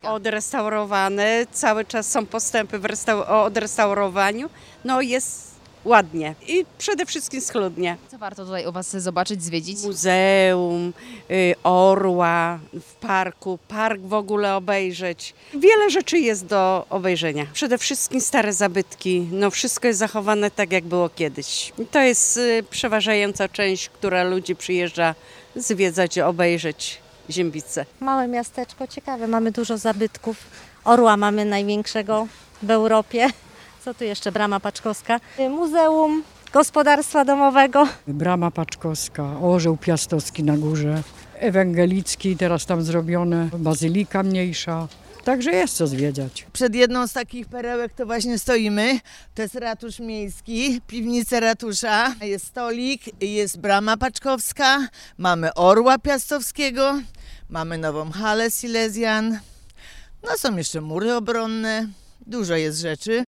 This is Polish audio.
Odrestaurowane, cały czas są postępy w odrestaurowaniu. No jest ładnie i przede wszystkim schludnie. Co warto tutaj u Was zobaczyć, zwiedzić? Muzeum, orła w parku, park w ogóle obejrzeć. Wiele rzeczy jest do obejrzenia. Przede wszystkim stare zabytki, no wszystko jest zachowane tak jak było kiedyś. I to jest przeważająca część, która ludzi przyjeżdża zwiedzać, obejrzeć Ziembice. Małe miasteczko, ciekawe, mamy dużo zabytków. Orła mamy największego w Europie. Co tu jeszcze? Brama Paczkowska. Muzeum Gospodarstwa Domowego. Brama Paczkowska, orzeł piastowski na górze, ewangelicki teraz tam zrobione, bazylika mniejsza. Także jest co zwiedzać. Przed jedną z takich perełek to właśnie stoimy. To jest ratusz miejski, piwnica ratusza. Jest stolik, jest brama paczkowska, mamy orła piastowskiego, mamy nową halę Silesian. No są jeszcze mury obronne, dużo jest rzeczy.